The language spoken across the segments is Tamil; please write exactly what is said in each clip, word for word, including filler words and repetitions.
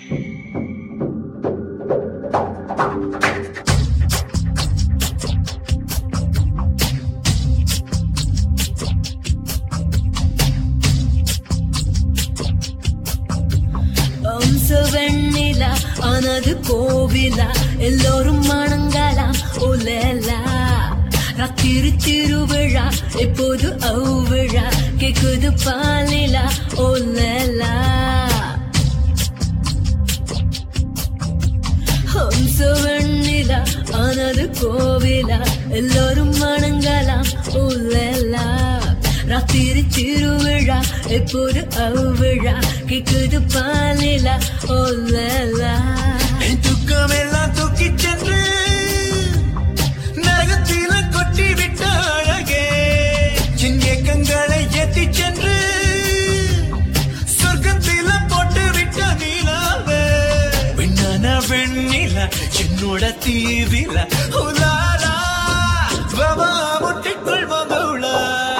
வெண்ணிலா ஆனது கோவிலா எல்லோரும் மணங்கலாம் ஓலேலா ராத்திரி திருவிழா எப்போது அவ்விழா கேக்குது பாலிலா ஓலேலா ஹம்ச வெண்ணிலா ஆனது கோவிலா எல்லோரும் மணங்கலாம் ஓலேலா ராத்திரி திருவிழா எப்போது அவ்விழா கேக்குது பாலிலா ஓலேலா துக்கமெல்லாம் தூக்கி சென்று நரகத்தில கொட்டி விட்ட அழகே என் ஏக்கங்களை ஏத்தி சென்று சொர்க்கத்தில போட்டு விட்ட நீலாவே வெண்ணான வெண்ணிலா என்னோட தீவில உலாலா வவா முட்டிக்குள் மகவுளா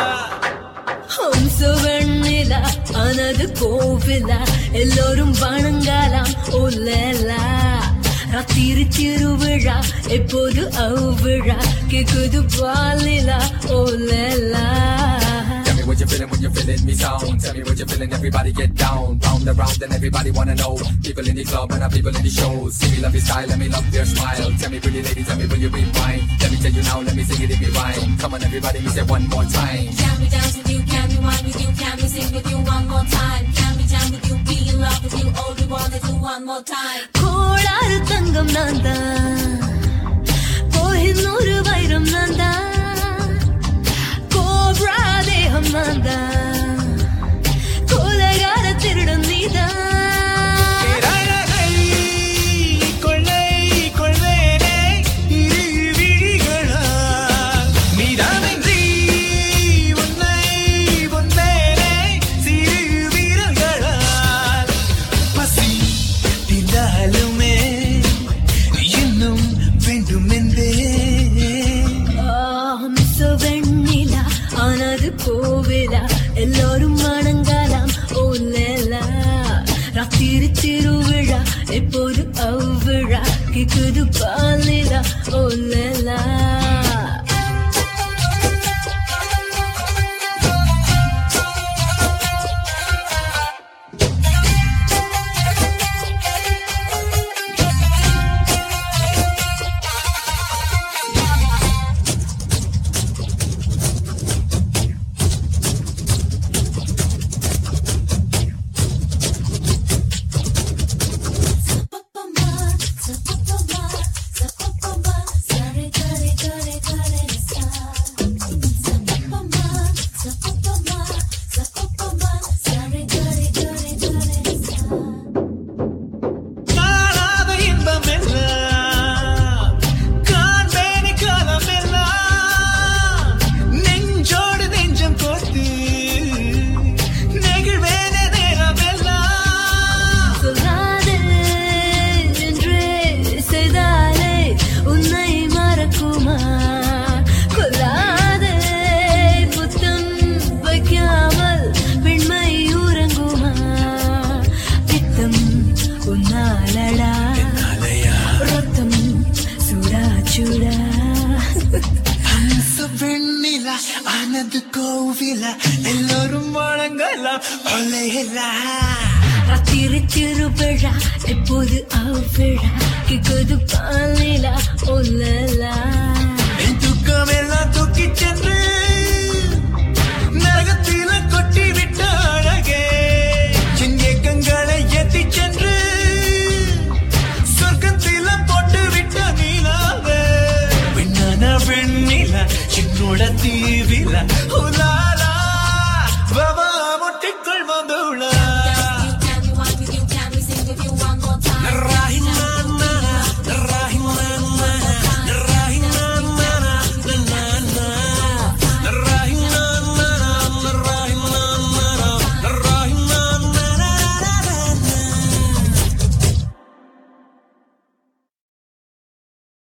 ஹம்ச வெண்ணிலா ஆனது கோவிலா எல்லோரும் வணங்கலாம் ஓலேலா ராத்திரி திருவிழா எப்போது அவ்விழா கேக்குது பாலிலா ஓலேலா What you feeling when you're feeling me sound? Tell me what you're feeling, everybody get down. Round and round and everybody wanna know. People in the club and our people in the shows. See me love your style, let me love your smile. Tell me pretty lady, tell me will you be mine? Let me tell you now, let me sing it in me rhyme. Come on everybody, me say one more time. Can we dance with you, can we wine with you, can we sing with you one more time? Can we jam with you, be in love with you, all we wanna do one more time. கோளாறு தங்கம் நான்தா கோஹினூர் வைரம் நான்தா கோப்ரா தேகம் நான்தா கோலகார திருடன் நீதா கோவிலா எல்லோரும் மணங்கலாம் ஓலேலா ராத்திரி திருவிழா எப்போது அவ்விழா கேக்குது பாலிலா ஓலேலா ஆனது கோவிலா எல்லோரும் வணங்கலாம் ஓலேலா ராத்திரி திருவிழா எப்போது அவ்விழா கேக்குது பாலிலா ஓலேலா துக்கமெல்லாம் தூக்கி சென்று நரகத்தில கொட்டி விட்ட அழகே என் ஏக்கங்களை ஏத்தி சென்று சொர்க்கத்தில போட்டு விட்ட நீலாவே வெண்ணான வெண்ணிலா என்னோட தீவில உலாலா வவா